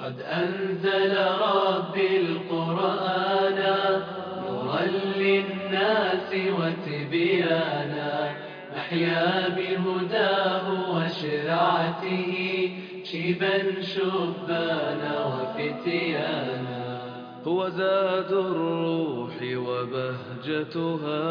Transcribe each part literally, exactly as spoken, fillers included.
قد أنزل ربي القرآن نورا للناس وتبيانا نحيا بهداه وشرعته شيبا شبانا وفتيانا هو زاد الروح وبهجتها.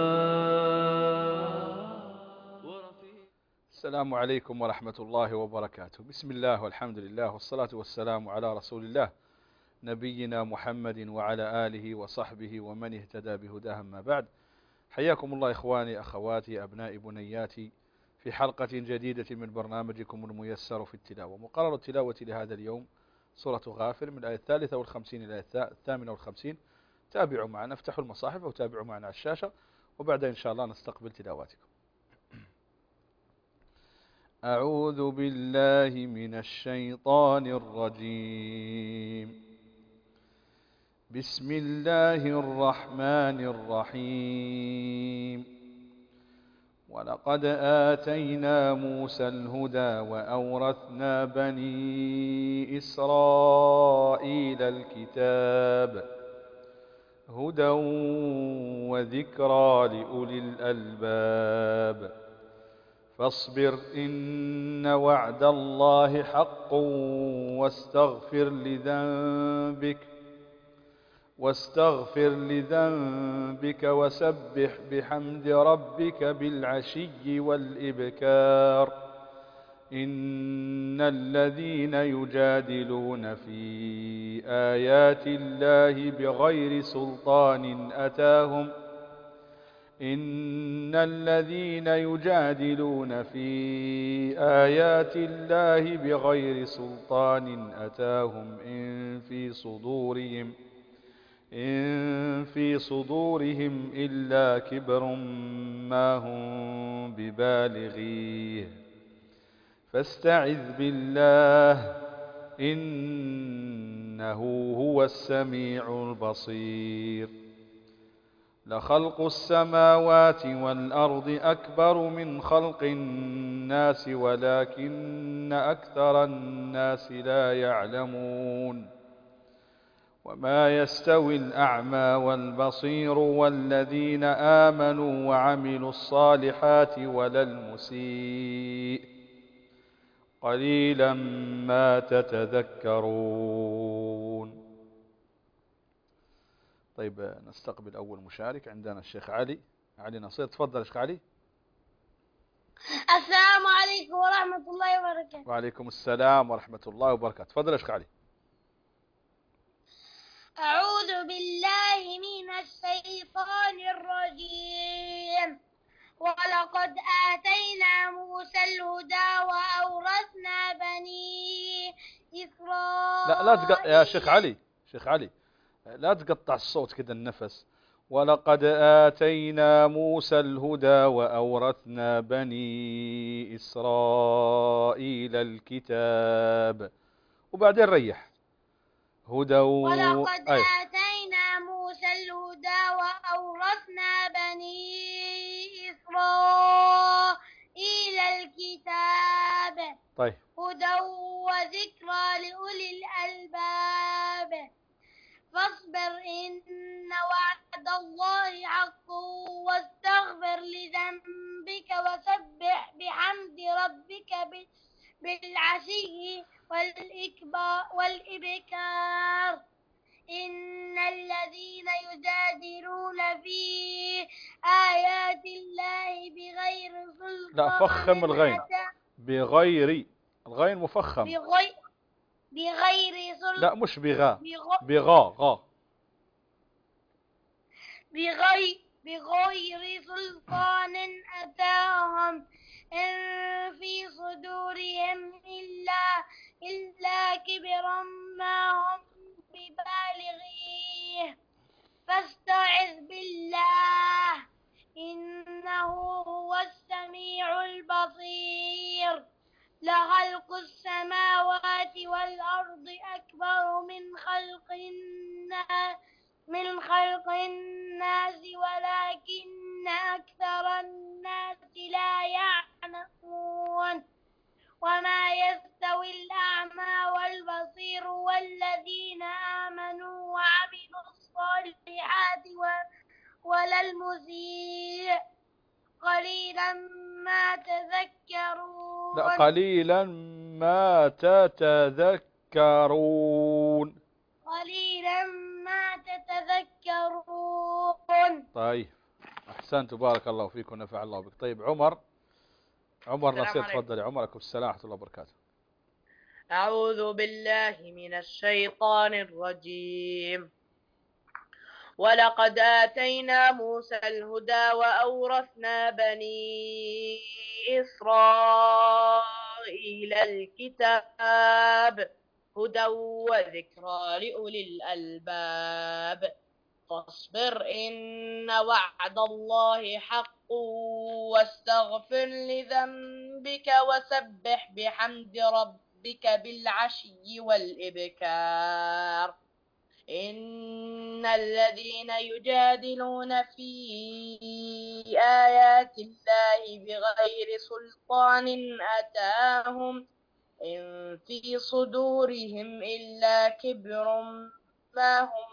السلام عليكم ورحمة الله وبركاته. بسم الله والحمد لله والصلاة والسلام على رسول الله نبينا محمد وعلى آله وصحبه ومن اهتدى بهداه. ما بعد، حياكم الله إخواني أخواتي أبنائي بنياتي في حلقة جديدة من برنامجكم الميسر في التلاوة. مقرر التلاوة لهذا اليوم سورة غافر من الآية الثالثة والخمسين إلى الآية الثامنة والخمسين. تابعوا معنا، افتحوا المصاحف وتابعوا معنا على الشاشة، وبعد إن شاء الله نستقبل تلاواتكم. أعوذ بالله من الشيطان الرجيم. بسم الله الرحمن الرحيم. ولقد آتينا موسى الهدى وأورثنا بني إسرائيل الكتاب هدى وذكرى لأولي الألباب. فاصبر إن وعد الله حق واستغفر لذنبك واستغفر لذنبك وسبح بحمد ربك بالعشي والإبكار. إن الذين يجادلون في آيات الله بغير سلطان أتاهم إن الذين يجادلون في آيات الله بغير سلطان أتاهم إن في صدورهم إن في صدورهم إلا كبر ما هم ببالغيه فاستعذ بالله إنه هو السميع البصير. لخلق السماوات والأرض أكبر من خلق الناس ولكن أكثر الناس لا يعلمون. وما يستوي الأعمى والبصير والذين آمنوا وعملوا الصالحات ولا المسيء قليلا ما تتذكرون. طيب، نستقبل أول مشارك. عندنا الشيخ علي علي نصير. تفضل يا شيخ علي. السلام عليكم ورحمة الله وبركاته. وعليكم السلام ورحمة الله وبركاته. تفضل يا شيخ علي. أعوذ بالله من الشيطان الرجيم. ولقد آتينا موسى الهدى وأورثنا بني إسرائيل. لا لا تقطع يا شيخ علي. شيخ علي لا تقطع الصوت كده النفس. ولقد آتينا موسى الهدى وأورثنا بني إسرائيل الكتاب، وبعدين ريح. هدى و... ولقد أي. آتينا موسى الهدى وأورثنا بني إسرائيل الكتاب طيب. هدى وذكرى لأولي الألباب. فاصبر إن وعد الله حق واستغفر لذنبك وسبح بحمد ربك بالعشي والإبكار. إن الذين يجادلون في آيات الله بغير سلطان. لا، فخم الغين. بغير الغين مفخم. بغير بغير سلطان. لا، مش بغا. بغا غا. بغير بغير سلطان أتاهم إن في صدورهم إلا إلا كبرا ما هم ببالغيه فاستعذ بالله إنه هو السميع البصير. لخلق السماوات والأرض أكبر من خلق الناس من خلق الناس ولكن أكثر الناس لا يعلمون. وما يستوي الأعمى والبصير والذين آمنوا وعملوا الصالحات ولا المسيء قليلا ما تذكرون. لا، قليلا ما تتذكرون. قليلا ما تتذكرون. طيب أحسنت، بارك الله فيك ونفع الله بك. طيب عمر عمر نصير، تفضل يا عمر. عليكم السلام ورحمة الله وبركاته. أعوذ بالله من الشيطان الرجيم. ولقد آتينا موسى الهدى وأورثنا بني إسرائيل الكتاب هدى وذكرى لأولي الألباب. فاصبر إن وعد الله حق واستغفر لذنبك وسبح بحمد ربك بالعشي والإبكار. إن الذين يجادلون في آيات الله بغير سلطان أتاهم إن في صدورهم إلا كبر ما هم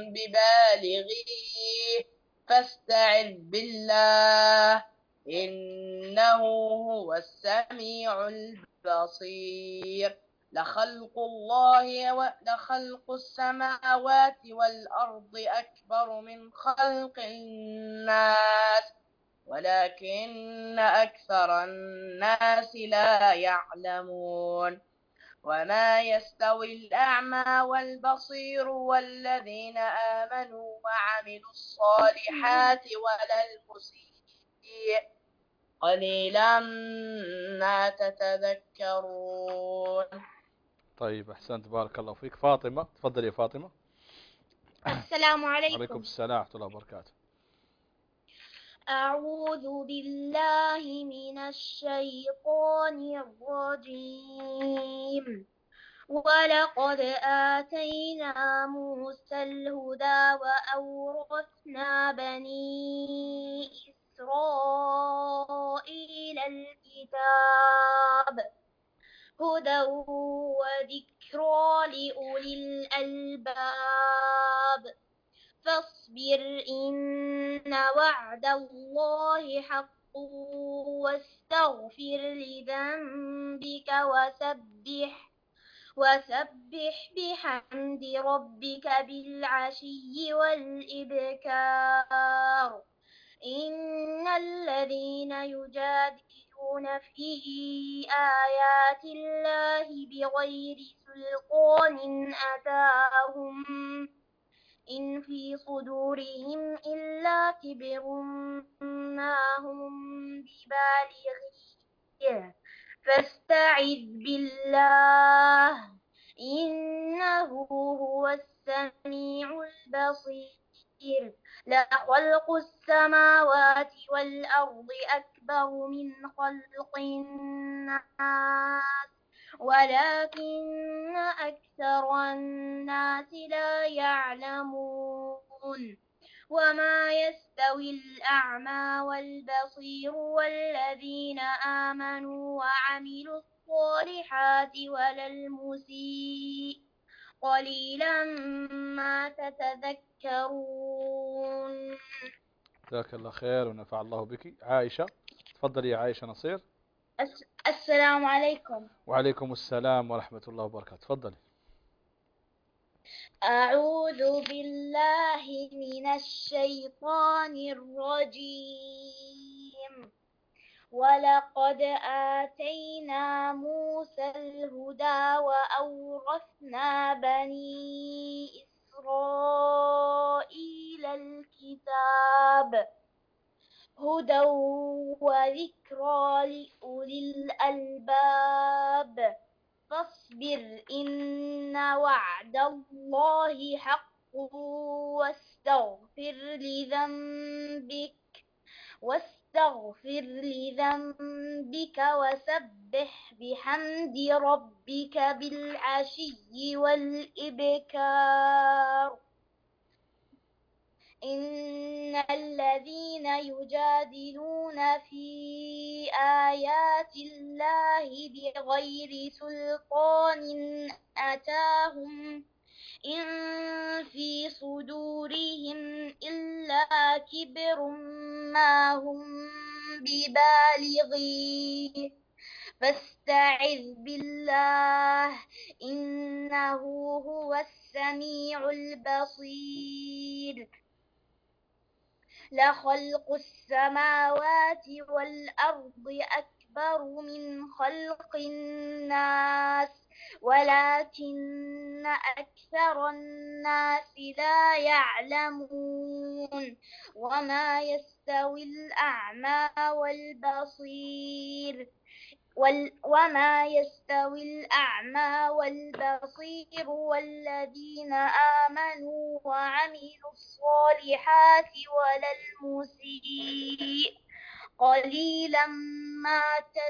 ببالغيه فاستعذ بالله إنه هو السميع البصير. لخلق الله ولخلق السماوات والأرض أكبر من خلق الناس ولكن أكثر الناس لا يعلمون. وما يستوي الأعمى والبصير والذين آمنوا وعملوا الصالحات ولا المسيء قليلا ما تتذكرون. طيب أحسنت، بارك الله فيك. فاطمة تفضل يا فاطمة. السلام عليكم. عليكم السلام ورحمة الله وبركاته. أعوذ بالله من الشيطان الرجيم. ولقد آتينا موسى الهدى وأورثنا بني إسرائيل الكتاب هدى وذكرى لأولي الألباب. فاصبر إن وعد الله حق واستغفر لذنبك وسبح وسبح بحمد ربك بالعشي والإبكار. إن الذين يجادلون في آيات الله بغير سلطان أتاهم إن في صدورهم إلا كبر ما هم ببالغيه فاستعذ بالله إنه هو السميع البصير. لخلق السماوات والأرض أكبر من خلق الناس ولكن أكثر الناس لا يعلمون. وما يستوي الأعمى والبصير والذين آمنوا وعملوا الصالحات ولا المسيء قليلا ما تتذكرون. جزاك الله خير ونفع الله بك. عائشة تفضل يا عائشة نصير. السلام عليكم. وعليكم السلام ورحمة الله وبركاته. تفضل. أعوذ بالله من الشيطان الرجيم. ولقد آتينا موسى الهدى وأورثنا بني إسرائيل الكتاب هدى وذكرى لأولي الألباب. فاصبر إن وعد الله حق واستغفر لذنبك واستغفر لذنبك وسبح بحمد ربك بالعشي والإبكار. إن الذين يجادلون في آيات الله بغير سلطان أتاهم إن في صدورهم إلا كبر ما هم ببالغيه فاستعذ بالله إنه هو السميع البصير لخلق السماوات والأرض أكبر من خلق الناس ولكن أكثر الناس لا يعلمون وما يستوي الأعمى والبصير وما يستوي الأعمى والبصير والذين آمنوا وعملوا الصالحات ولا المسيء قليلا ما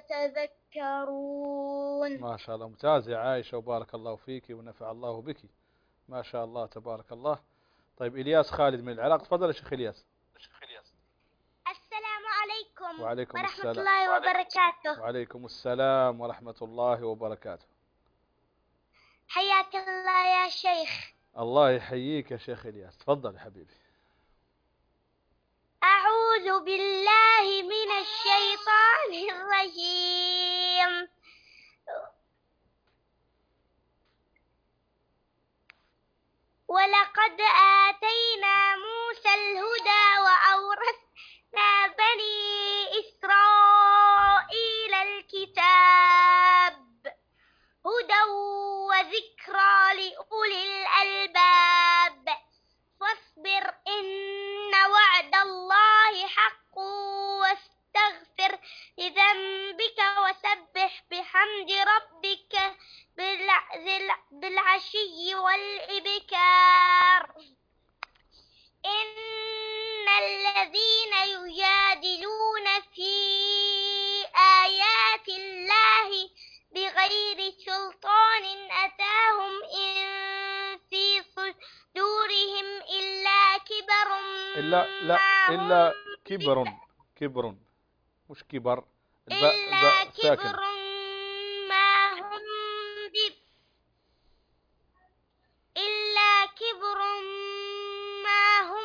تتذكرون. ما شاء الله، ممتاز يا عائشة وبارك الله فيك ونفع الله بك، ما شاء الله تبارك الله. طيب إلياس خالد من العراق، تفضل يا شيخ إلياس. السلام عليكم وعليكم ورحمة السلام. الله وبركاته. وعليكم السلام ورحمة الله وبركاته. حياك الله يا شيخ. الله يحييك يا شيخ إلياس، تفضل يا حبيبي. أعوذ بالله من الشيطان الرجيم. ولقد آتينا موسى الهدى وأورثنا بني إسرائيل الكتاب هدى وذكرى لأولي الألباب فاصبر إن وعد الله حق واستغفر لذنبك وسبح بحمد ربك بالعشي والإبكار إن الذين يجادلون في آيات الله بغير سلطان أتاهم إن في صدورهم إلا كبر إلا لا إلا كبر كبر مش كبر، الباء إلا الباء ساكن. كبر ما هم ب... إلا كبر ما هم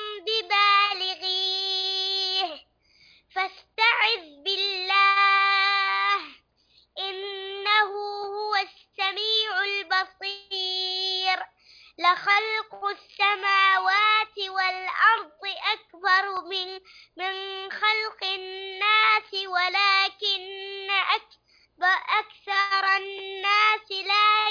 ببالغيه فاستعذ بالله إنه هو السميع البصير لخلق السماوات والأرض أكبر من من خلق الناس ولكن أكثر الناس لا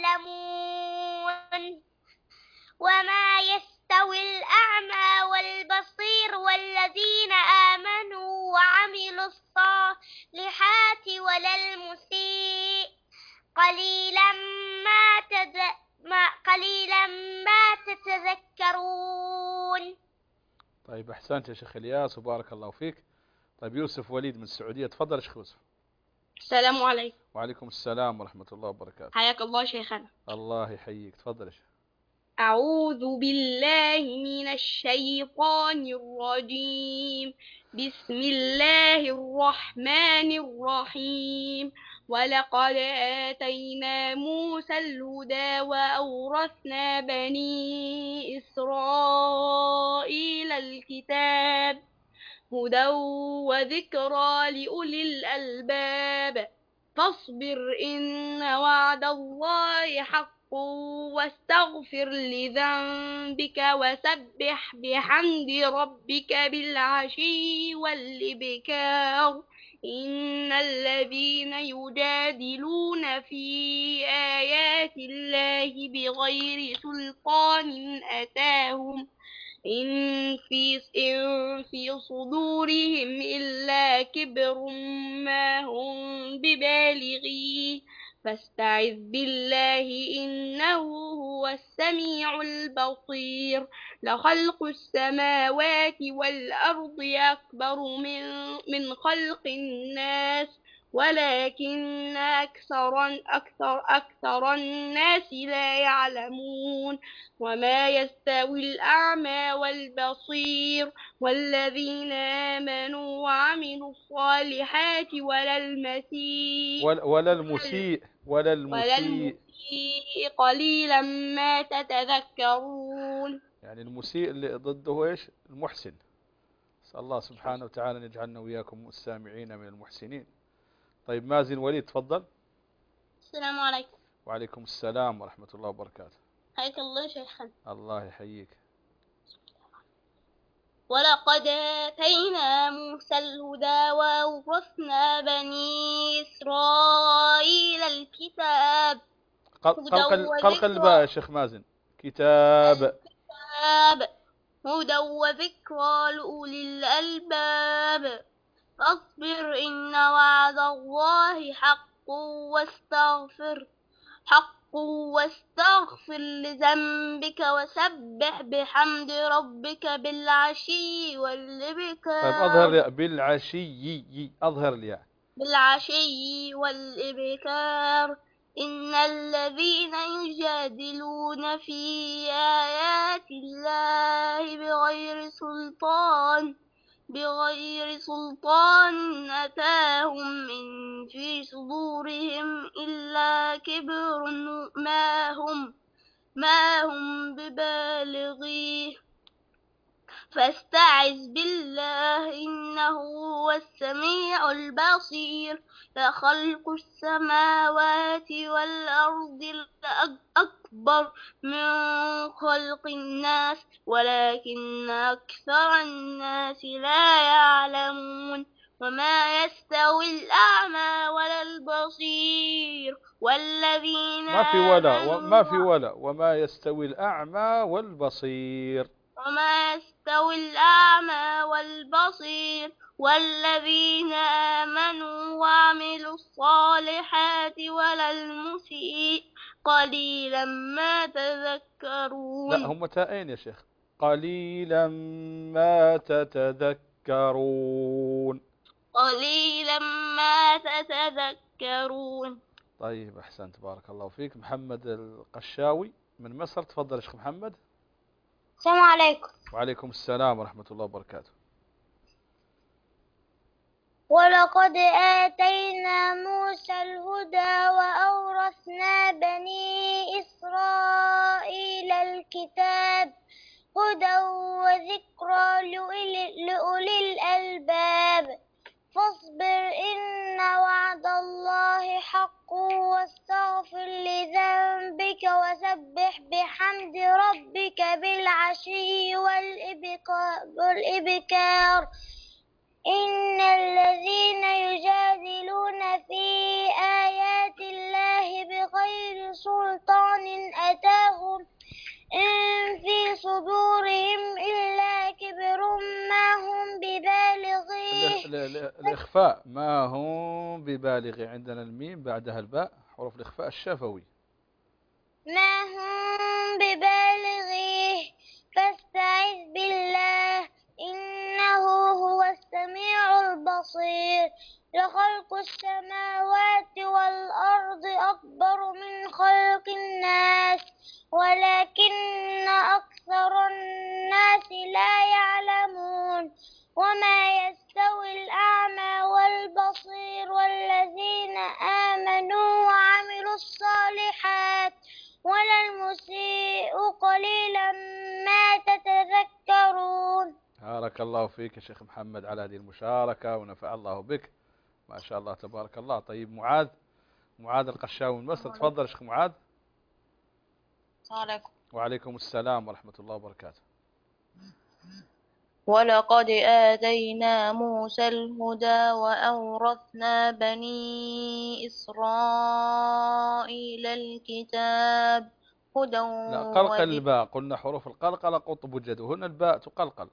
يعلمون وما يستوي الأعمى والبصير والذين آمنوا وعملوا الصالحات ولا المسيء قليلا ما تد... ما قليلا ما تتذكرون. طيب أحسنت يا شيخ إلياس وبارك الله فيك. طيب يوسف وليد من السعودية، تفضل يا شيخ يوسف. السلام عليكم. وعليكم السلام ورحمة الله وبركاته. حياك الله شيخنا. الله يحييك، تفضل يا شيخ. أعوذ بالله من الشيطان الرجيم. بسم الله الرحمن الرحيم. ولقد آتينا موسى الهدى وأورثنا بني إسرائيل الكتاب هدى وذكرى لأولي الألباب فاصبر إن وعد الله حق واستغفر لذنبك وسبح بحمد ربك بالعشي والإبكار إن الذين يجادلون في آيات الله بغير سلطان أتاهم إن في إن في صدورهم إلا كبر ما هم ببالغيه فاستعذ بالله إنه هو السميع البصير لخلق السماوات والأرض أكبر من من خلق الناس ولكن أكثر أكثر أكثر الناس لا يعلمون وما يستوي الأعمى والبصير والذين آمنوا وعملوا الصالحات ولا المسيء ولا ولا المسيء ولا ولا المسيء المسيء قليلا ما تتذكرون. يعني المسيء اللي ضده إيش؟ المحسن. نسأل الله سبحانه وتعالى أن يجعلنا وإياكم السامعين من المحسنين. طيب مازن وليد تفضل. السلام عليكم. وعليكم السلام ورحمة الله وبركاته. حياك الله شيخنا. الله يحييك. ولقد آتينا موسى الهدى وأورثنا بني إسرائيل الكتاب. قلقل قلقل الباء يا شيخ مازن. كتاب. الكتاب هدى وذكرى لأولي الألباب. فاصبر إن وعد الله حق واستغفر حق واستغفر لذنبك وسبح بحمد ربك بالعشي والإبكار. طيب أظهر الياء بالعشي. أظهر الياء بالعشي والإبكار. إن الذين يجادلون في آيات الله بغير سلطان بغير سلطان أتاهم إن في صدورهم إلا كبر ما هم ما هم ببالغيه فاستعذ بالله إنه هو السميع البصير. لخلق السماوات والأرض أكبر من خلق الناس ولكن أكثر الناس لا يعلمون وما يستوي الأعمى ولا البصير والذين ما في ولا ما في ولا وما يستوي الأعمى والبصير وما يستوي الأعمى والبصير والذين آمنوا وعملوا الصالحات ولا المسيء قليلا ما تذكرون. لا هم تاءين يا شيخ. قليلا ما تتذكرون. قليلا ما تتذكرون. طيب أحسنت بارك الله فيك. محمد القشاوي من مصر تفضل يا شيخ محمد. السلام عليكم. وعليكم السلام ورحمة الله وبركاته. ولقد آتينا موسى الهدى وأورثنا بني إسرائيل الكتاب هدى وذكرى لأولي الألباب. فاصبر إن وعد الله حق واستغفر لذنبك وسبح بحمد ربك بالعشي والإبكار. إن الذين يجادلون في آيات الله بغير سلطان أتاهم إن في صدورهم إلا كبر ما هم ببالغيه. الإخفاء ما هم ببالغ. عندنا الميم بعدها الباء حروف الإخفاء الشفوي. ما هم ببالغيه فاستعذ بالله إنه هو السميع البصير. لخلق السماوات والأرض أكبر من خلق الناس ولكن أكثر الناس لا يعلمون وما يستوي الأعمى والبصير والذين آمنوا وعملوا الصالحات ولا المسيء قليلا ما تتذكرون. بارك الله فيك يا شيخ محمد على هذه المشاركة ونفع الله بك ما شاء الله تبارك الله. طيب معاذ معاذ القشاوي من مصر تفضل يا شيخ معاذ. السلام عليكم. وعليكم السلام ورحمة الله وبركاته. ولقد آتينا موسى الهدى وأورثنا بني إسرائيل الكتاب هدى لا قلقل الباء. قلنا حروف القلقلة قطب جد وهنا الباء تقلقل.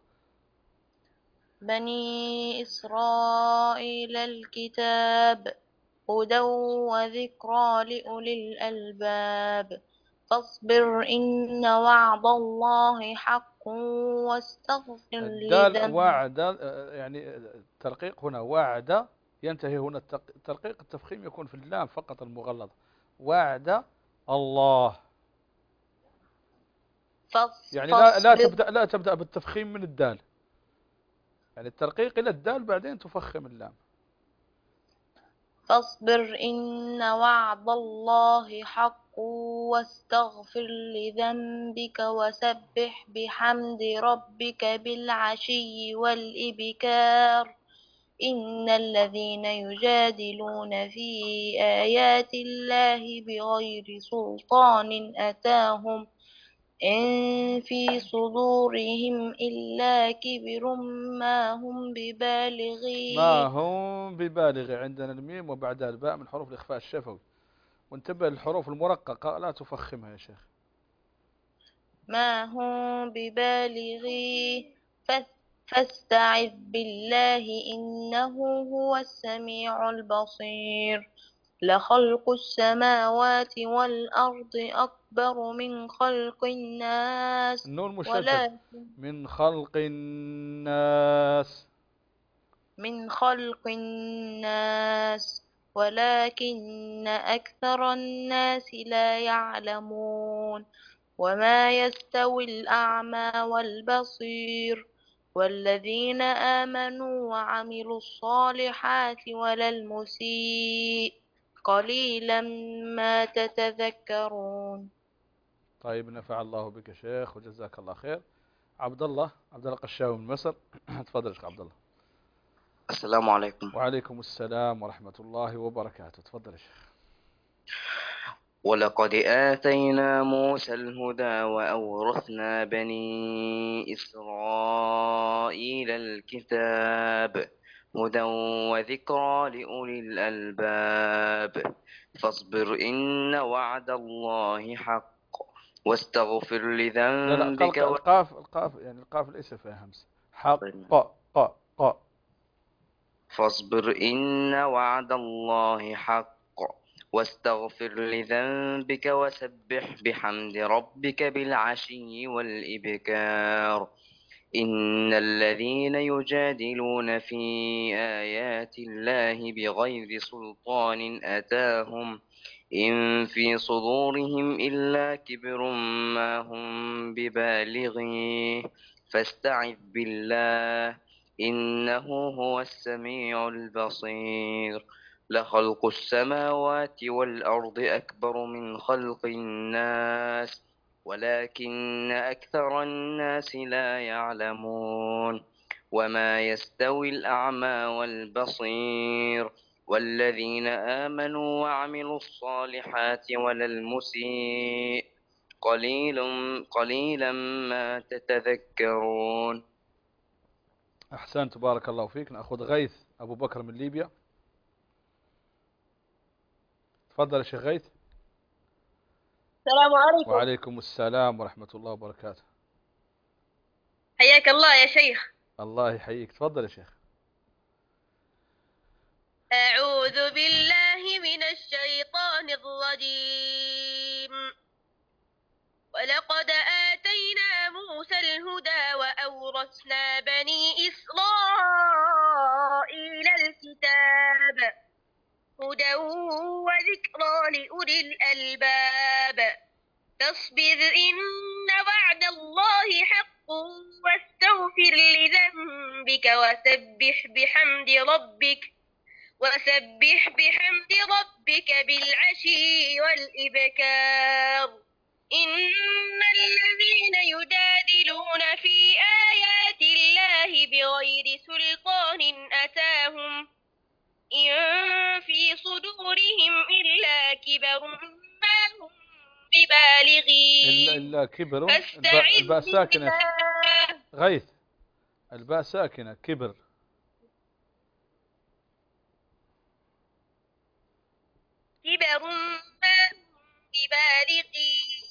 بني إسرائيل الكتاب هدى وذكرى لأولي الألباب. فاصبر إن وعد الله حق واستغفر الدال لذنبك. وعد يعني الترقيق هنا وعد ينتهي هنا الترقيق. التفخيم يكون في اللام فقط المغلظة. وعد الله. يعني لا لا تبدأ لا تبدأ بالتفخيم من الدال، يعني الترقيق إلى الدال بعدين تفخم اللام. فاصبر إن وعد الله حق واستغفر لذنبك وسبح بحمد ربك بالعشي والإبكار إن الذين يجادلون في آيات الله بغير سلطان أتاهم إن في صدورهم إلا كبر ما هم ببالغيه ما هم ببالغ. عندنا الميم وبعدها الباء من حروف الإخفاء الشفوي، وانتبه للحروف المرققة لا تفخمها يا شيخ. ما هم ببالغيه فاستعذ بالله إنه هو السميع البصير لخلق السماوات والأرض أكبر من خلق الناس النون مشدد. من خلق الناس من خلق الناس ولكن أكثر الناس لا يعلمون وما يستوي الأعمى والبصير والذين آمنوا وعملوا الصالحات ولا المسيء قليلا ما تتذكرون. طيب نفع الله بك شيخ وجزاك الله خير. عبد الله عبد الله قشاوي من مصر. تفضل شيخ عبد الله. السلام عليكم. وعليكم السلام ورحمة الله وبركاته. تفضل يا شيخ. ولقد آتينا موسى الهدى وأورثنا بني إسرائيل الكتاب هدى وذكرى لأولي الألباب فاصبر إن وعد الله حق واستغفر لذنبك. لا لا القاف القاف يعني القاف ليس فيها همس. حق قا قا قا. فاصبر إن وعد الله حق واستغفر لذنبك وسبح بحمد ربك بالعشي والإبكار إن الذين يجادلون في آيات الله بغير سلطان أتاهم إن في صدورهم إلا كبر ما هم ببالغيه فاستعذ بالله إنه هو السميع البصير لخلق السماوات والأرض أكبر من خلق الناس ولكن أكثر الناس لا يعلمون وما يستوي الأعمى والبصير والذين آمنوا وعملوا الصالحات ولا المسيء قليل قليلا ما تتذكرون. أحسنت بارك الله فيك. نأخذ غيث أبو بكر من ليبيا. تفضل يا شيخ غيث. السلام عليكم. وعليكم السلام ورحمة الله وبركاته. حياك الله يا شيخ. الله يحييك. تفضل يا شيخ. أعوذ بالله من الشيطان الرجيم. ولقد آتينا موسى الهدى وأورثنا بني إسرائيل الكتاب هدى وذكرى لأولي الألباب فاصبر إن وعد الله حق واستغفر لذنبك وسبح بحمد ربك وسبح بحمد ربك بالعشي والإبكار إن الذين يجادلون في آيات الله بغير سلطان أتاهم إن في صدورهم إلا كبر ما هم ببالغين إلا, إلا كبر. الباء ساكنة. غيث الباء ساكنة. كبر. كبر ما هم ببالغين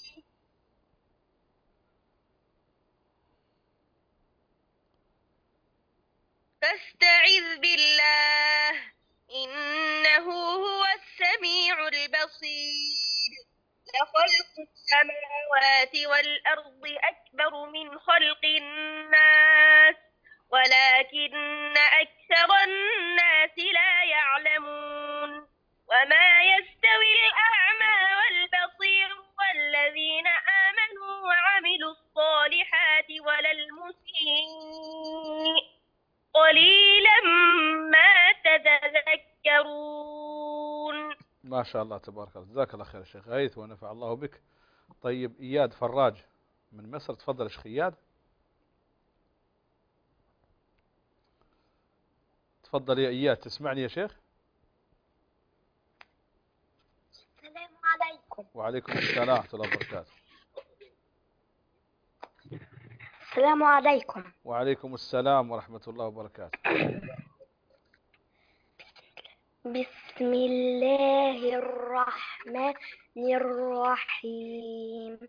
فاستعذ بالله إنه هو السميع البصير لخلق السماوات والأرض أكبر من خلق الناس ولكن أكثر الناس لا يعلمون يستوي الأعمى والبصير والذين آمنوا وعملوا الصالحات ولا المسيء قليلا ما تتذكرون. ما شاء الله تبارك الله، جزاك الله خير شيخ غيث ونفع الله بك. طيب إياد فراج من مصر، تفضل يا شيخ إياد. تفضل يا إياد، تسمعني يا شيخ؟ السلام عليكم. وعليكم السلام ورحمة الله وبركاته. السلام عليكم. وعليكم السلام ورحمة الله وبركاته. بسم الله الرحمن الرحيم.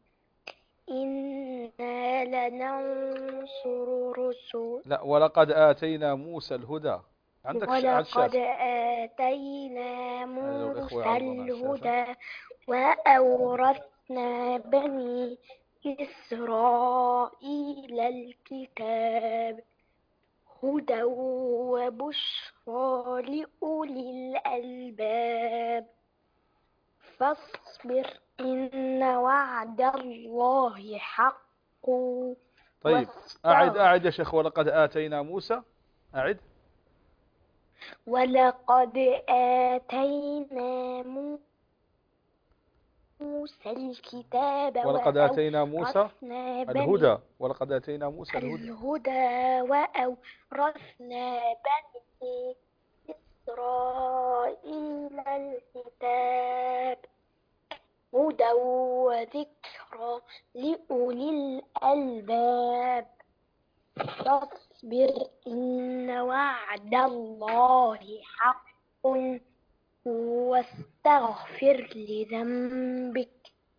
إنا لننصر رسل لا، ولقد آتينا موسى الهدى. عندك على ولقد الشاشة. آتينا الإخوة موسى يعرضون على الشاشة. الهدى وأورثنا بني إسرائيل الكتاب هدى وبشرى لأولي الألباب فاصبر إن وعد الله حق. طيب أعد أعد يا شيخ. ولقد آتينا موسى، أعد. ولقد آتينا موسى الكتاب ولقد آتينا موسى وأورثنا بني الهدى. ولقد آتينا موسى الهدى. الهدى وأورثنا بني إسرائيل الكتاب هدى وذكرى لأولي الألباب فاصبر إن وعد الله حق واستغفر لذنبك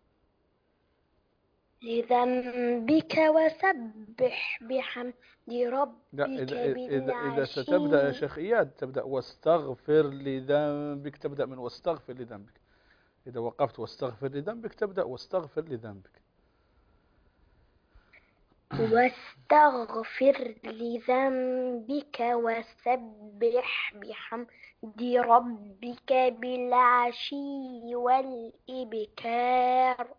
لذنبك وسبح بحمد ربك لا، إذا, إذا, إذا بالعشي. ستبدأ يا شيخ إياد تبدأ واستغفر لذنبك، تبدأ من واستغفر لذنبك. إذا وقفت واستغفر لذنبك تبدأ واستغفر لذنبك. واستغفر لذنبك وسبح بحمد ربك بالعشي والإبكار.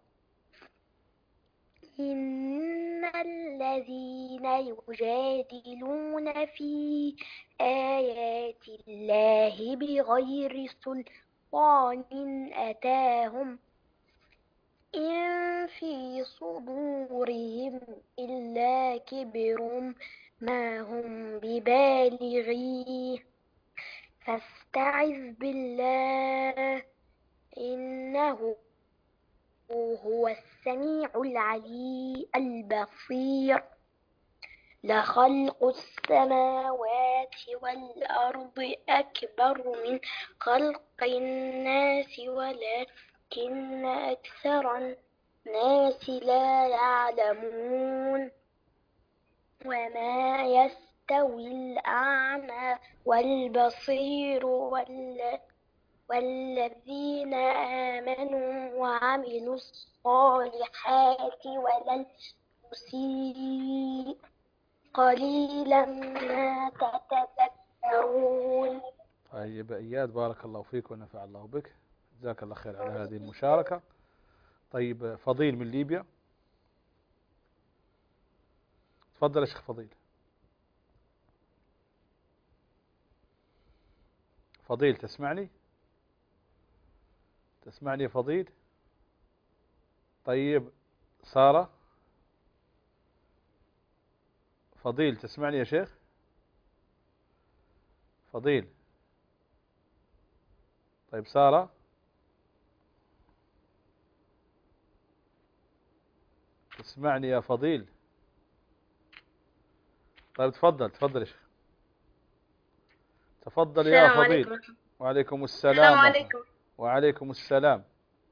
إن الذين يجادلون في آيات الله بغير سلطان أتاهم إن في صدورهم إلا كبر ما هم ببالغيه فاستعذ بالله إنه هو السميع العليم البصير. لخلق السماوات والأرض أكبر من خلق الناس ولكن أكثر الناس لا يعلمون. وما يستوي الأعمى والبصير والذين آمنوا وعملوا الصالحات ولا المسيء قليلا ما تتذكرون. طيب إياد بارك الله فيك ونفع الله بك، جزاك الله خير على هذه المشاركة. طيب فضيل من ليبيا، تفضل يا شيخ فضيل. فضيل تسمعني؟ تسمعني يا فضيل؟ طيب سارة. فضيل تسمعني يا شيخ؟ فضيل. طيب سارة. تسمعني يا فضيل؟ طيب تفضل تفضل يا شيخ، تفضل يا السلام فضيل. عليكم. وعليكم السلام. السلام ورحمة- عليكم. وعليكم السلام.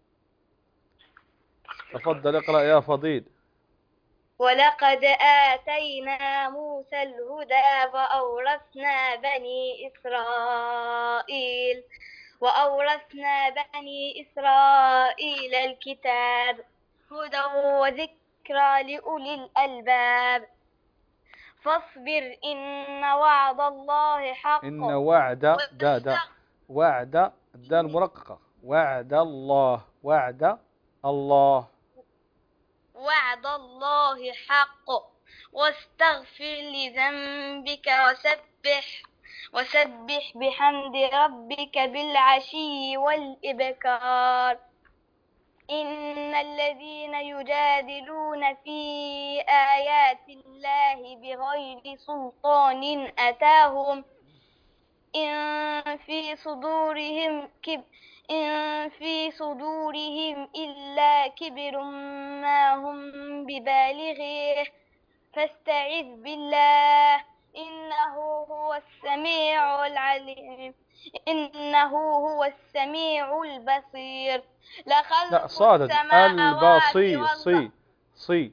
تفضل اقرأ يا فضيل. ولقد آتينا موسى الهدى وأورثنا بني إسرائيل وأورثنا بني إسرائيل الكتاب هدى وذكرى لأولي الألباب فاصبر إن وعد الله حق. إن وعد دا دا وعد الدال مرققة وعد الله، وعد الله. وعد الله حق واستغفر لذنبك وسبح وسبح بحمد ربك بالعشي والإبكار. إن الذين يجادلون في آيات الله بغير سلطان أتاهم إن في صدورهم كبر إن في صدورهم إلا كبر ما هم ببالغيه فاستعذ بالله إنه هو السميع العليم إنه هو السميع البصير. لا لخلق صادد، السماوات البصير، والأرض صي صي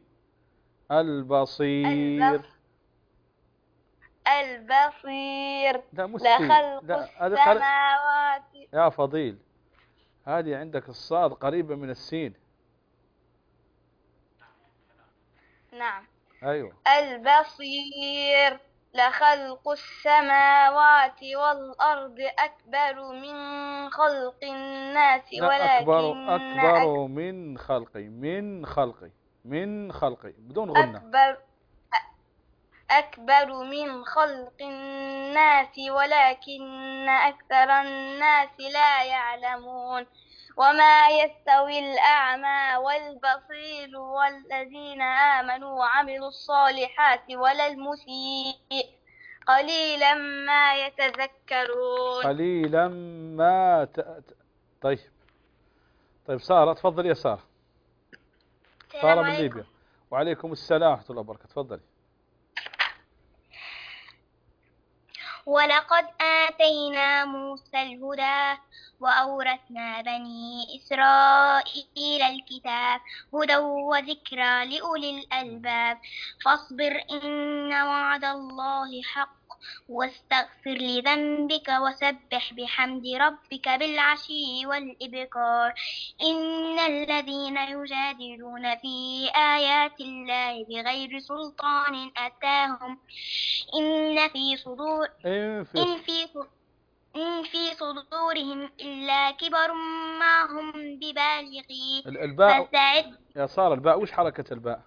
البصير. البصير لا مش سي، لخلق لا هذه قريب السماوات. يا فضيل، هذه عندك الصاد قريبة من السين. نعم. أيوة. البصير لخلق السماوات والأرض أكبر من خلق الناس لا أكبر، ولكن أكبر من خلقي، من خلقي، من خلقي بدون غنة. أكبر أكبر من خلق الناس ولكن أكثر الناس لا يعلمون. وما يستوي الأعمى والبصير والذين آمنوا وعملوا الصالحات ولا المسيء قليلا ما يتذكرون. قليلا ما ت... طيب طيب سارة تفضل يا سارة. سارة من ليبيا. وعليكم السلام ورحمة الله وبركاته، تفضلي. ولقد آتينا موسى الهدى وأورثنا بني إسرائيل الكتاب هدى وذكرى لأولي الألباب. فاصبر إن وعد الله حق واستغفر لذنبك وسبح بحمد ربك بالعشي والإبكار. إن الذين يجادلون في آيات الله بغير سلطان أتاهم إن في صدور إن في, إن في إن في صدورهم إلا كبر ما هم ببالغيه الباء فاستعذ يا سارة، الباء وش حركة الباء؟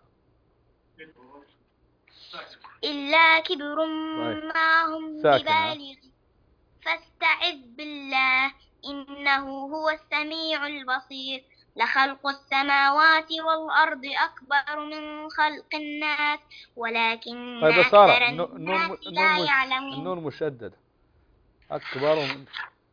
إلا كبر ما هم ببالغيه فاستعذ بالله إنه هو السميع البصير. لخلق السماوات والأرض أكبر من خلق الناس ولكن طيب أكثر الناس لا يعلمون. النون مشدد. أكبر من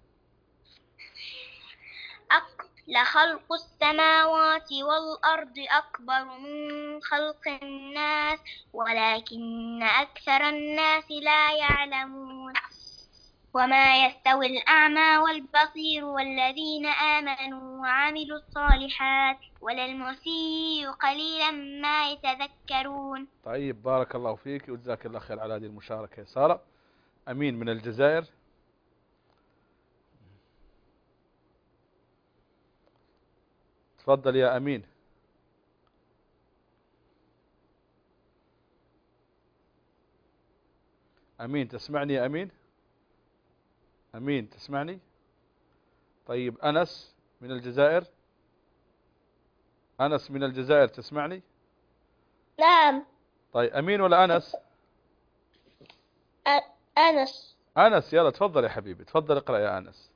أك... لخلق السماوات والأرض أكبر من خلق الناس ولكن أكثر الناس لا يعلمون. وما يستوي الأعمى والبصير والذين آمنوا وعملوا الصالحات ولا المسيء قليلا ما يتذكرون. طيب بارك الله فيك وجزاك الله خير على هذه المشاركة يا سارة. أمين من الجزائر. تفضل يا أمين. أمين تسمعني يا أمين؟ أمين تسمعني؟ طيب أنس من الجزائر. أنس من الجزائر تسمعني؟ نعم. طيب أمين ولا أنس؟ أ... أنس. أنس يلا تفضل يا حبيبي، تفضل اقرأ يا أنس.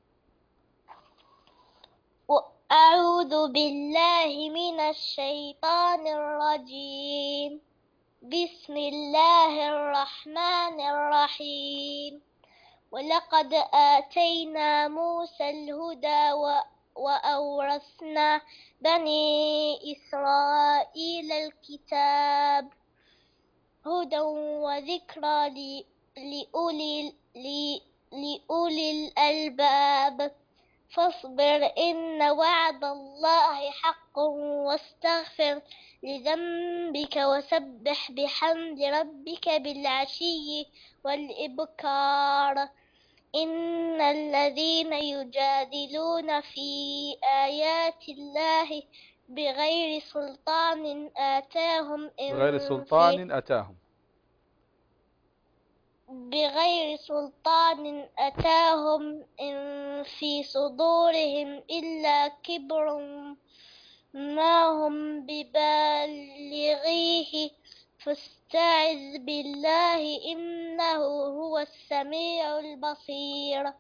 أعوذ بالله من الشيطان الرجيم. بسم الله الرحمن الرحيم. ولقد آتينا موسى الهدى وأورثنا بني إسرائيل الكتاب هدى وذكرى لأولي, لأولي الألباب. فاصبر إن وعد الله حق واستغفر لذنبك وسبح بحمد ربك بالعشي والإبكار. إن الذين يجادلون في آيات الله بغير سلطان آتاهم إن بغير سلطان أتاهم بغير سلطان أتاهم إن في صدورهم إلا كبر ما هم ببالغيه فاستعذ بالله إنه هو السميع البصير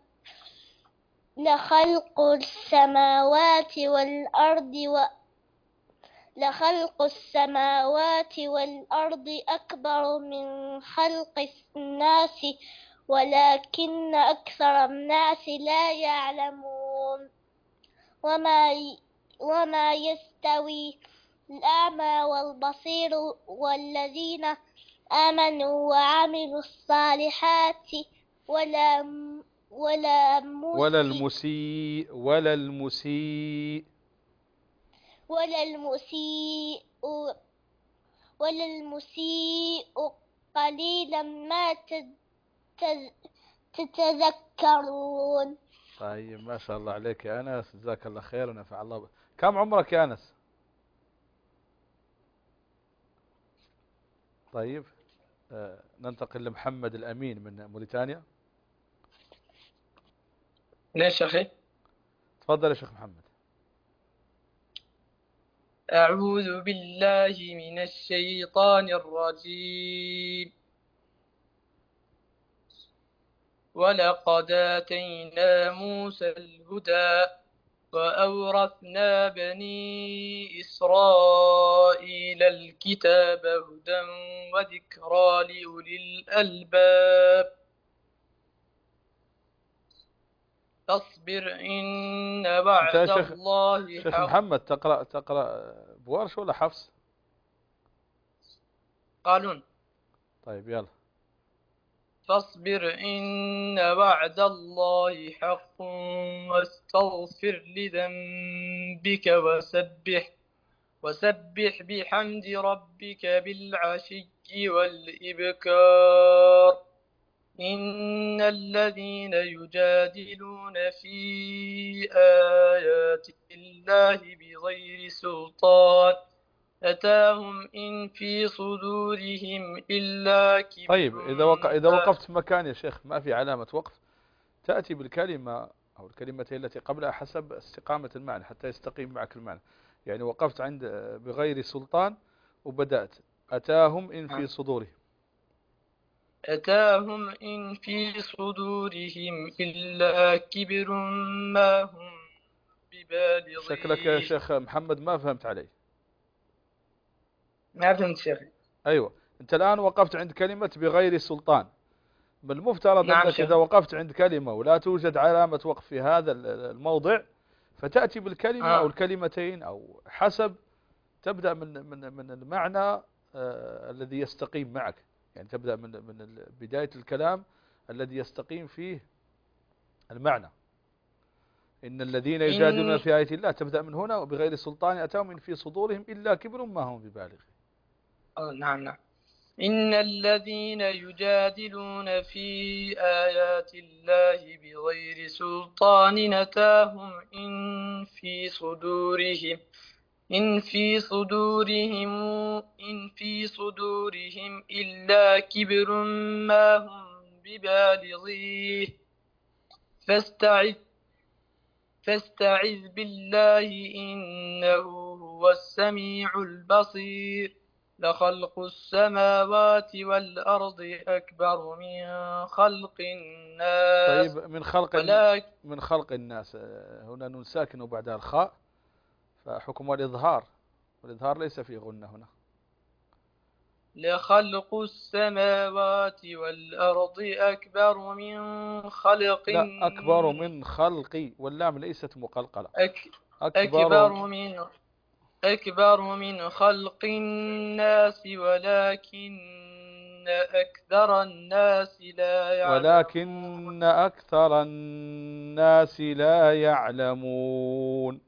لخلق السماوات والأرض و لخلق السماوات والأرض أكبر من خلق الناس ولكن أكثر الناس لا يعلمون وما وما يستوي الأعمى والبصير والذين آمنوا وعملوا الصالحات ولا ولا ولا المسيء ولا المسيء ولا المسيء ولا المسيء قليلا ما تتذكرون. طيب ما شاء الله عليك يا أنس، جزاك الله خير ونفع الله بك. كم عمرك يا أنس؟ طيب آه ننتقل لمحمد الأمين من موريتانيا. ليش يا أخي؟ تفضل يا شيخ محمد. أعوذ بالله من الشيطان الرجيم. ولقد آتينا موسى الهدى وأورثنا بني إسرائيل الكتاب هدى وذكرى لأولي الألباب. فاصبر إن وعد شيخ الله شيخ حق. محمد تقرأ تقرأ بورش ولا حفص؟ قالون. طيب يلا. فاصبر إن وعد الله حق واستغفر لذنبك وسبح وسبح بحمد ربك بالعشي والإبكار. إن الذين يجادلون في آيات الله بغير سلطان أتاهم إن في صدورهم إلا كبر. طيب إذا وق... إذا وقفت في مكان يا شيخ ما في علامة وقف تأتي بالكلمة أو الكلمتين التي قبلها حسب استقامة المعنى حتى يستقيم معك المعنى. يعني وقفت عند بغير سلطان وبدأت أتاهم إن في صدورهم. أتاهم إن في صدورهم إلا كبر ما هم ببالغيه. شكلك يا شيخ محمد ما فهمت علي. ما فهمت شيخي. أيوة أنت الآن وقفت عند كلمة بغير سلطان. من المفترض نعم أنك إذا وقفت عند كلمة ولا توجد علامة وقف في هذا الموضع فتأتي بالكلمة آه. أو الكلمتين أو حسب تبدأ من من من المعنى آه الذي يستقيم معك. يعني تبدأ من من بداية الكلام الذي يستقيم فيه المعنى. إن الذين يجادلون في آيات الله تبدأ من هنا وبغير سلطان أتاهم إن في صدورهم إلا كبر ما هم ببالغ. آه نعم نعم. إن الذين يجادلون في آيات الله بغير سلطان أتاهم إن في صدورهم إن في صدورهم إن في صدورهم إلا كبر ما هم ببالغيه فاستعذ فاستعذ بالله إنه هو السميع البصير. لخلق السماوات والأرض أكبر من خلق الناس. طيب من خلق ولكن من خلق الناس هنا نون ساكن وبعدها الخاء فحكم الإظهار والإظهار ليس فيه غنة هنا. لخلق السماوات والأرض أكبر من خلق لا أكبر من خلقي واللام ليست مقلقلة. أك أكبر, أكبر من أكبر من خلق الناس ولكن أكثر الناس لا يعلمون. ولكن أكثر الناس لا يعلمون.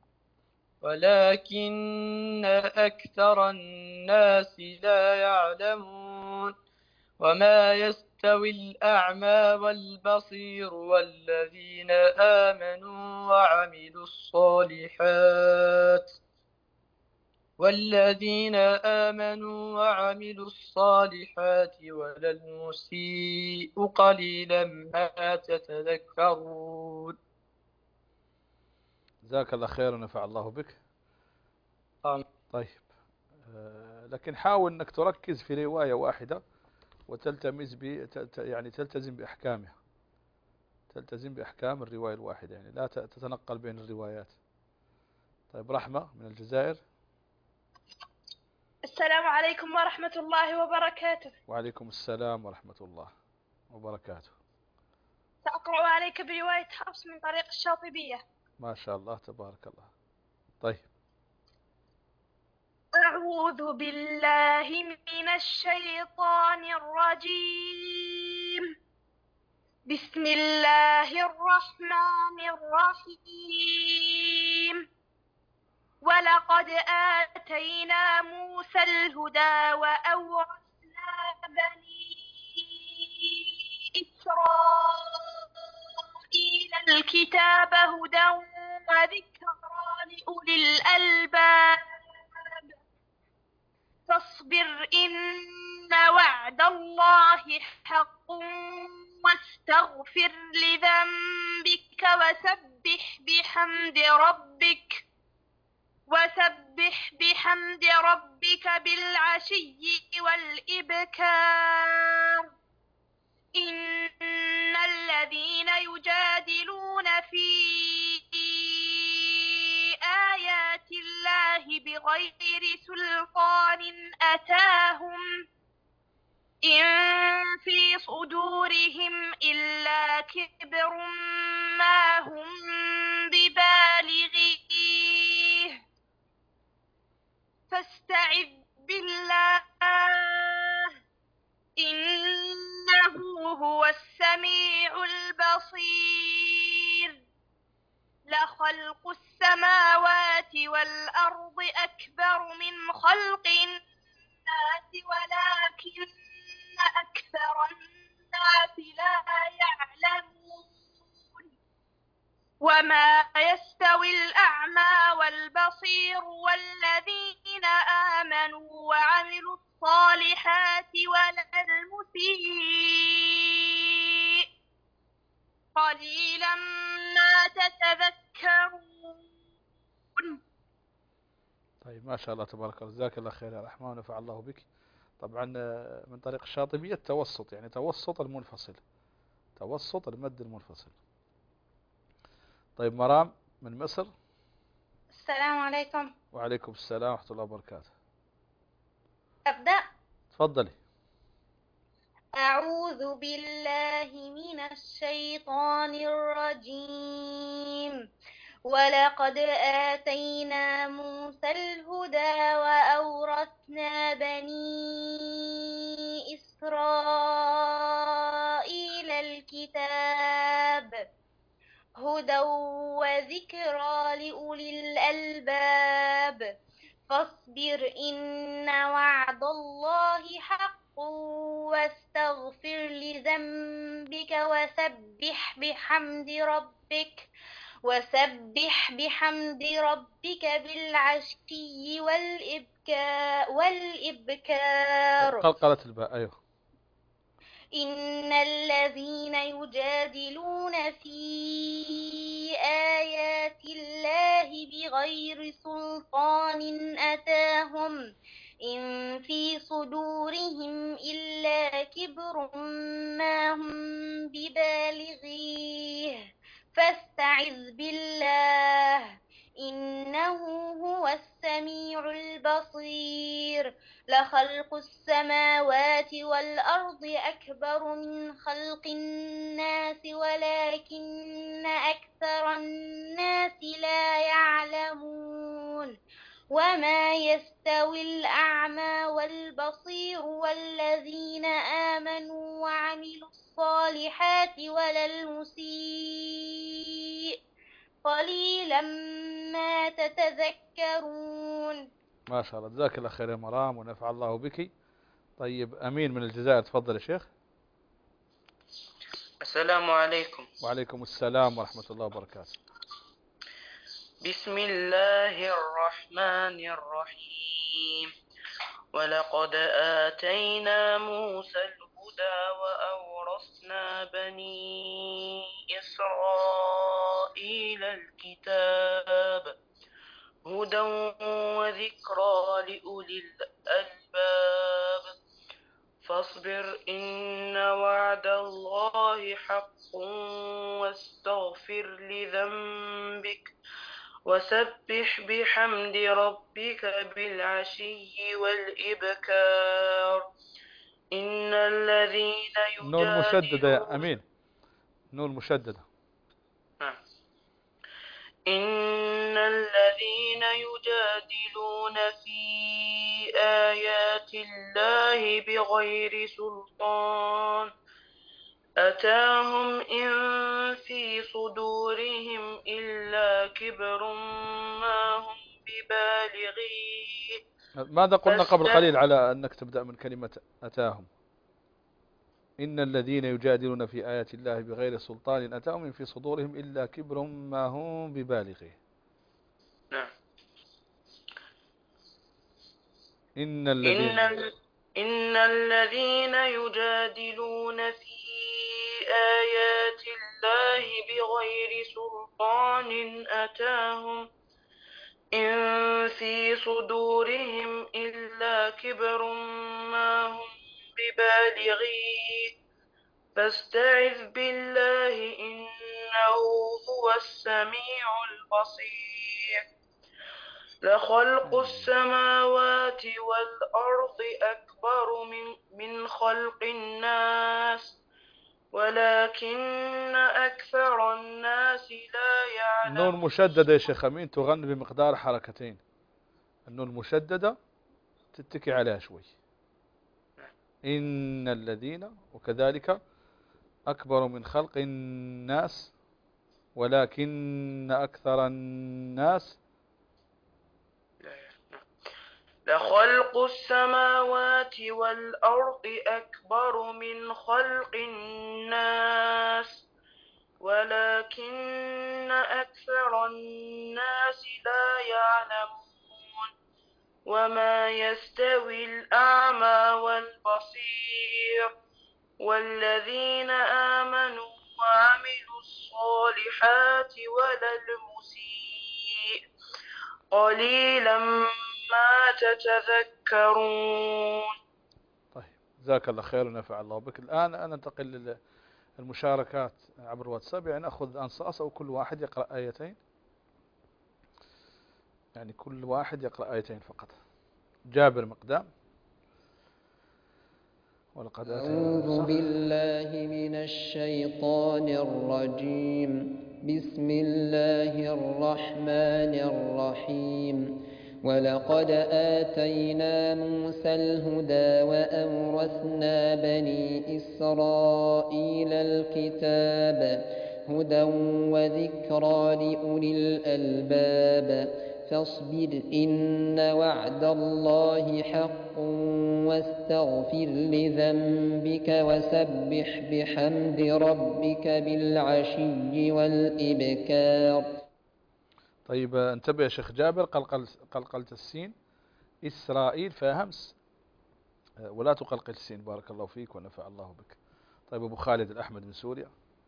ولكن أكثر الناس لا يعلمون. وما يستوي الأعمى والبصير والذين آمنوا وعملوا الصالحات والذين آمنوا وعملوا الصالحات ولا المسيء قليلا ما تتذكرون. جزاك الله خير ونفع الله بك. آمين. طيب آه لكن حاول أنك تركز في رواية واحدة وتلتمس ب يعني تلتزم بأحكامها، تلتزم بأحكام الرواية الواحدة، يعني لا تتنقل بين الروايات. طيب رحمة من الجزائر. السلام عليكم ورحمة الله وبركاته. وعليكم السلام ورحمة الله وبركاته. سأقرأ عليك برواية حفص من طريق الشاطبية. ما شاء الله تبارك الله. طيب. أعوذ بالله من الشيطان الرجيم. بسم الله الرحمن الرحيم. ولقد آتينا موسى الهدى وأورثنا بني إسرائيل الكتاب هدى وذكرى لأولي الألباب. فاصبر إن وعد الله حق واستغفر لذنبك وسبح بحمد ربك وسبح بحمد ربك بالعشي والإبكار. إن الذين يجادلون في آيات الله بغير سلطان أتاهم إن في صدورهم إلا كبر ما هم ببالغيه فاستعذ بالله إنه هو السميع البصير. لخلق السماوات والأرض أكبر من خلق الناس ولكن أكثر الناس لا يعلمون. وما يستوي الأعمى والبصير والذين آمنوا وعملوا الصالحات ولا المسيء قليلا ما تتذكرون. طيب ما شاء الله تبارك الله. جزاك الله خير يا رحمة ونفع الله بك. طبعا من طريق الشاطبية التوسط، يعني توسط المنفصل، توسط المد المنفصل. طيب مرام من مصر. السلام عليكم. وعليكم السلام ورحمة الله وبركاته. أبدأ. تفضلي. أعوذ بالله من الشيطان الرجيم. ولقد آتينا موسى الهدى وأورثنا بني إسرائيل الكتاب هدى وذكرى لأولي الألباب. فاصبر إن وعد الله حق واستغفر لذنبك وسبح بحمد ربك وسبح بحمد ربك بالعشي والإبكار والإبكار. قلقلة الباء. أيوه. إن الذين يجادلون في آيات الله بغير سلطان أتاهم إن في صدورهم إلا كبر ما هم ببالغيه فاستعذ بالله إنه هو السميع البصير. لخلق السماوات والأرض أكبر من خلق الناس ولكن أكثر الناس لا يعلمون. وما يستوي الأعمى والبصير والذين آمنوا وعملوا الصالحات ولا المسيء قليلا ما تتذكرون. ما شاء الله. جزاك الله خير يا مرام ونفع الله بك. طيب أمين من الجزائر. تفضل يا شيخ. السلام عليكم. وعليكم السلام ورحمة الله وبركاته. بسم الله الرحمن الرحيم ولقد آتينا موسى الهدى وأورثنا بني إسرائيل الكتاب هدى وذكرى لأولي الألباب فاصبر إن وعد الله حق واستغفر لذنبك وسبح بحمد ربك بالعشي والإبكار إن الذين نون مشددة يا يجادلون أمين، نون مشددة. إن الذين يجادلون في آيات الله بغير سلطان أتاهم إن في صدورهم إلا كبر ما هم ببالغيه ماذا قلنا قبل فاستغفر قليل على أنك تبدأ من كلمة أتاهم؟ إن الذين يجادلون في آيات الله بغير سلطان أتاهم إن في صدورهم إلا كبر ما هم ببالغه. نعم. إن الذين إن, ال... إن الذين يجادلون في آيات الله بغير سلطان أتاهم إن في صدورهم إلا كبر ما هم ببالغيه فاستعذ بالله إنه هو السميع البصير لخلق السماوات والأرض أكبر من, من خلق الناس ولكن أكثر الناس لا يعلمون. النون مشددة يا شيخ أمين تغني بمقدار حركتين. النون مشددة تتكي عليها شوي. إن الذين وكذلك أكبر من خلق الناس ولكن أكثر الناس لخلق السماوات والأرض أكبر من خلق الناس ولكن أكثر الناس لا يعلمون وما يستوي الأعمى والبصير والذين آمنوا وعملوا الصالحات ولا المسيء قليلا ما تتذكرون. طيب جزاك الله خير ونفع الله بك. الآن أنا أنتقل للمشاركات عبر واتساب، يعني أخذ أنصاص أو كل واحد يقرأ آيتين، يعني كل واحد يقرأ آيتين فقط. جابر مقدام. ولقد أعوذ بالله من الشيطان الرجيم. بسم الله الرحمن الرحيم. ولقد آتينا موسى الهدى وأورثنا بني إسرائيل الكتاب هدى وذكرى لأولي الألباب فاصبر إن وعد الله حق واستغفر لذنبك وسبح بحمد ربك بالعشي والإبكار. طيب انتبه يا شيخ جابر، قلقل قلقلت السين إسرائيل فيها همس ولا تقلقل السين. بارك الله فيك ونفع الله بك. طيب أبو خالد الأحمد من سوريا.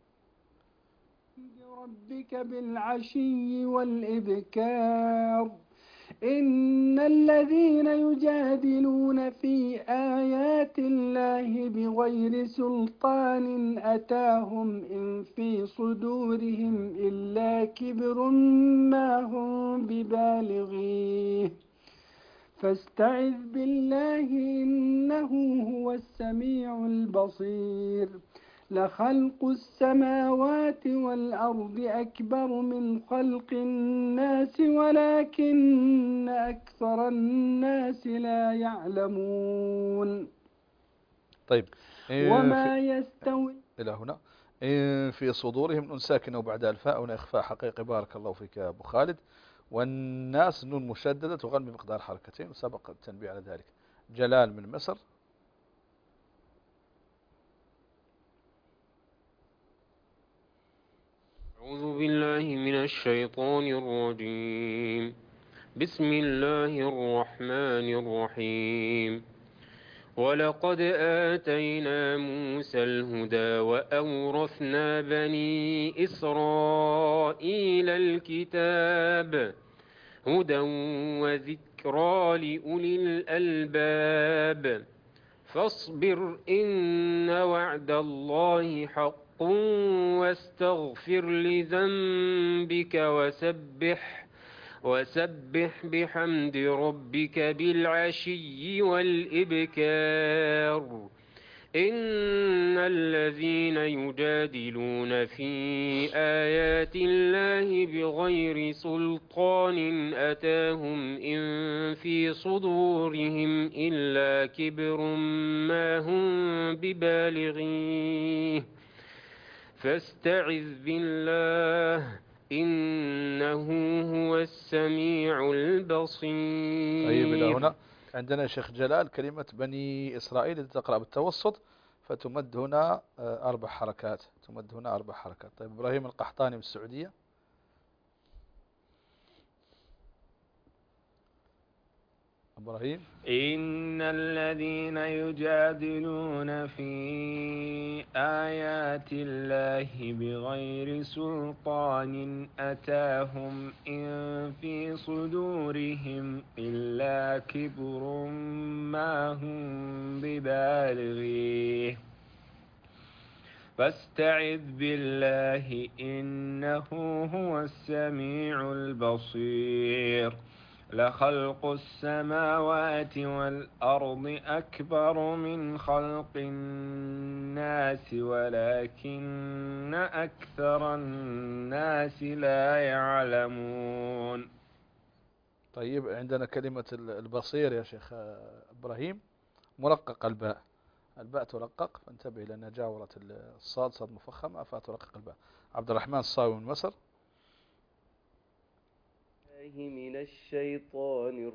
ربك بالعشي والإبكار إن الذين يجادلون في آيات الله بغير سلطان أتاهم إن في صدورهم إلا كبر ما هم ببالغيه فاستعذ بالله إنه هو السميع البصير لخلق السماوات والأرض أكبر من خلق الناس ولكن أكثر الناس لا يعلمون. طيب وما يستوي إلى هنا إن في صدورهم نون ساكنة وبعد الفاء هنا إخفاء حقيقي. بارك الله فيك يا أبو خالد. والناس نون مشددة تغن بمقدار حركتين وسبق التنبيه على ذلك. جلال من مصر. أعوذ بالله من الشيطان الرجيم. بسم الله الرحمن الرحيم. ولقد آتينا موسى الهدى وأورثنا بني إسرائيل الكتاب هدى وذكرى لأولي الألباب فاصبر إن وعد الله حق واستغفر لذنبك وسبح وسبح بحمد ربك بالعشي والإبكار إن الذين يجادلون في آيات الله بغير سلطان أتاهم إن في صدورهم إلا كبر ما هم ببالغيه فاستعذ بالله إنه هو السميع البصير. طيب إلى هنا عندنا شيخ جلال كلمة بني إسرائيل تقرأ بالتوسط فتمد هنا أربع حركات تمد هنا أربع حركات. طيب إبراهيم القحطاني من السعودية. إبراهيم. إن الذين يجادلون في آيات الله بغير سلطان أتاهم إن في صدورهم إلا كبر ما هم ببالغيه فاستعذ بالله إنه هو السميع البصير. لخلق السماوات والأرض أكبر من خلق الناس ولكن أكثر الناس لا يعلمون. طيب عندنا كلمة البصير يا شيخ إبراهيم مرقق الباء الباء ترقق فانتبه لأنها جاورت الصاد صاد مفخمة فترقق الباء. عبد الرحمن الصاوي من مصر. من الشيطان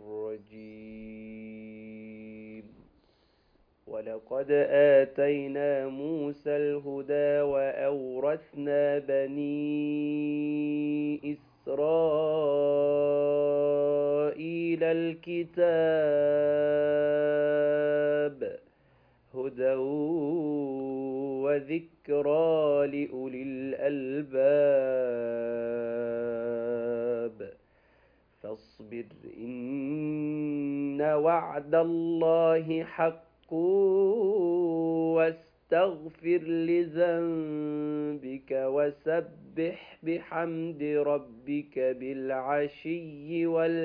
الرجيم. ولقد آتينا موسى الهدى وأورثنا بني إسرائيل الكتاب هدى وذكرى لأولي الألباب فاصبر إن وعد الله حق واستغفر لذنبك وسبح بحمد ربك بالعشي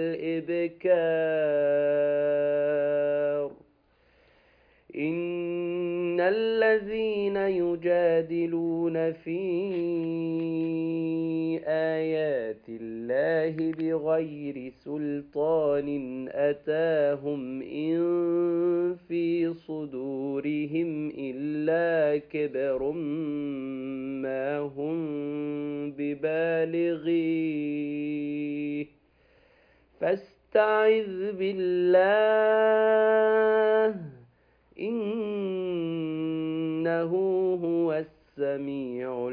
والإبكار إن الذين يجادلون في آيات الله بغير سلطان أتاهم إن في صدورهم إلا كبر ما هم ببالغيه فاستعذ بالله إنه هو السميع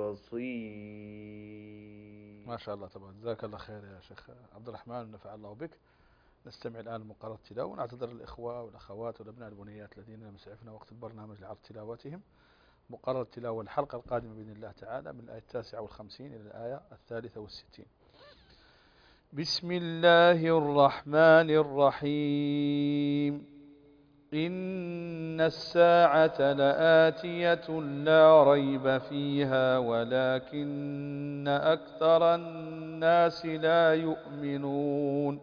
البصير. ما شاء الله تبارك جزاك الله خير يا شيخ عبد الرحمن نفع الله بك. نستمع الآن لمقرر التلاوة ونعتذر الإخوة والأخوات والأبناء البنيات الذين لم يسعفنا وقت البرنامج لعرض تلاوتهم. مقرر التلاوة الحلقة القادمة بإذن الله تعالى من الآية التاسعة والخمسين إلى الآية الثالثة والستين. بسم الله الرحمن الرحيم. إن الساعة لآتية لا ريب فيها ولكن أكثر الناس لا يؤمنون.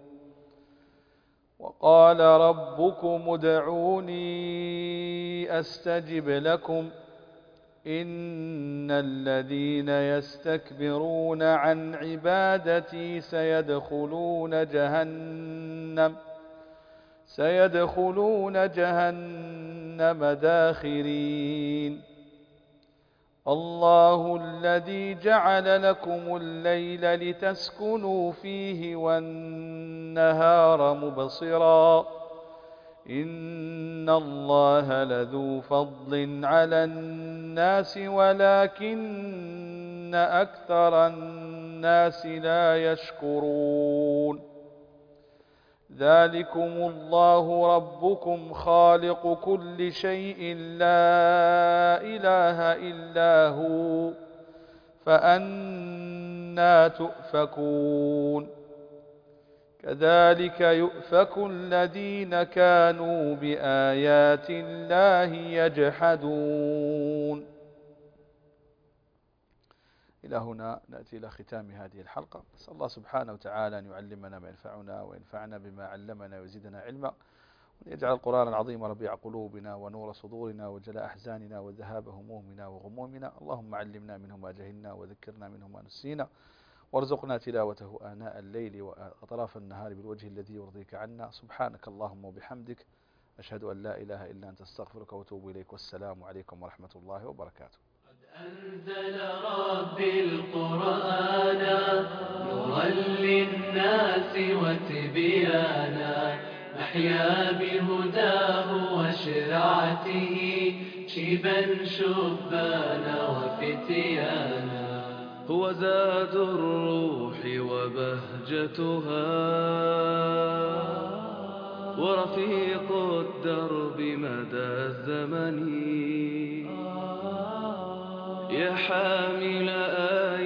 وقال ربكم ادعوني أستجب لكم إن الذين يستكبرون عن عبادتي سيدخلون جهنم سيدخلون جهنم داخرين. الله الذي جعل لكم الليل لتسكنوا فيه والنهار مبصرا إن الله لذو فضل على الناس ولكن ولكن أكثر الناس لا يشكرون ذلكم الله ربكم خالق كل شيء لا إله إلا هو فأنى تؤفكون كذلك يؤفك الذين كانوا بآيات الله يجحدون. إلى هنا نأتي إلى ختام هذه الحلقة. نسأل الله سبحانه وتعالى أن يعلمنا ما ينفعنا وينفعنا بما علمنا ويزيدنا علما، وأن يجعل القرآن العظيم ربيع قلوبنا ونور صدورنا وجلاء أحزاننا وذهاب همومنا وغمومنا. اللهم علمنا منه ما جهلنا وذكرنا منه ما نسينا، وارزقنا تلاوته آناء الليل وأطراف النهار بالوجه الذي يرضيك عنا. سبحانك اللهم وبحمدك، أشهد أن لا إله إلا أنت، استغفرك وأتوب إليك، والسلام عليكم ورحمة الله وبركاته. أنزل ربي القرآن نورا للناس وتبيانا، نحيا بهداه وشرعته شيبا شبانا وفتيانا. هو زاد الروح وبهجتها ورفيق الدرب مدى الزمن، يا حامل آيات